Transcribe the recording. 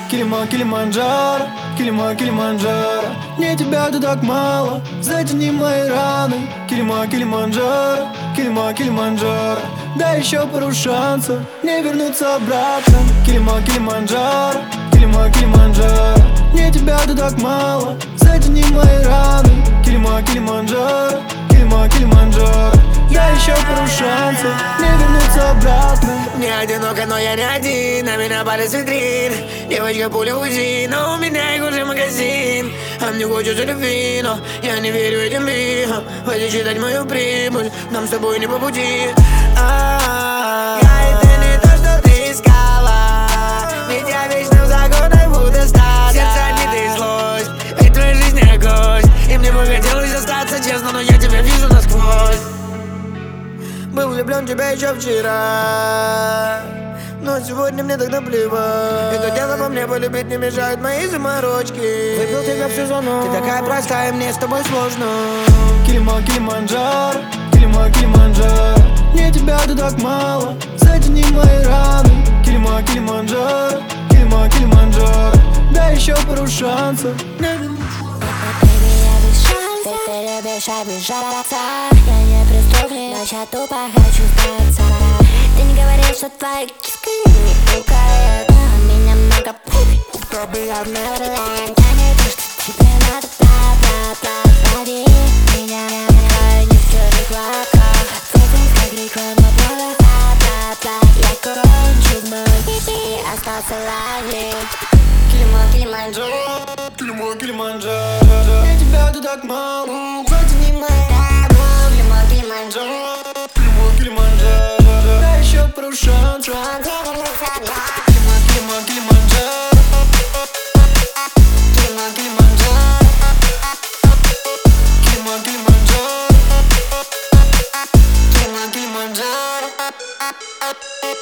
Килиманджаро, Килиманджаро. Мне тебя тут так мало, затяни мои раны. Килиманджаро, Килиманджаро. Дай еще пару шансов не вернуться обратно. Килиманджаро, Килиманджаро. Мне тебя тут так мало, затяни мои раны. Килиманджаро, Килиманджаро. Дай еще пару шансов не вернуться обратно. Мне одиноко, но я не один, на меня палец витрин. Девочка пуля УЗИ, но у меня их уже магазин. А мне хочется любви, но я не верю этим мифам. Хватит считать мою прибыль, нам с тобой не по пути. Я и ты не то, что ты искала, ведь я вечно за годой буду стать. Сердце обиды и злость, ведь твоя жизнь не гость. И мне бы хотелось остаться честно, но я тебя вижу насквозь. Был влюблен в тебя еще вчера, но сегодня мне так наплевать. Это дело во мне, полюбить не мешают мои заморочки. Выпил тебя в сезону, ты такая простая, мне с тобой сложно. Килиманджаро, Килиманджаро. Мне тебя тут так мало, затяни мои раны. Килиманджаро, Килиманджаро. Дай еще пару шансов. Ты любишь обижаться, я не преступник, но я тупо хочу сдаться. Ты не говоришь, что твоя киска не пукает, а меня много чтобы я в Неверленд. Я не то, что тебе надо, лови меня, я не в чужих лапках. Фокус как реклама, я кончу вновь и остался ловить. Килиманджаро, Килиманджаро. Мне тебя тут так мало, затяни мои раны. Килиманджаро, Килиманджаро. Дай еще пару шансов. Килиманджаро, Килиманджаро.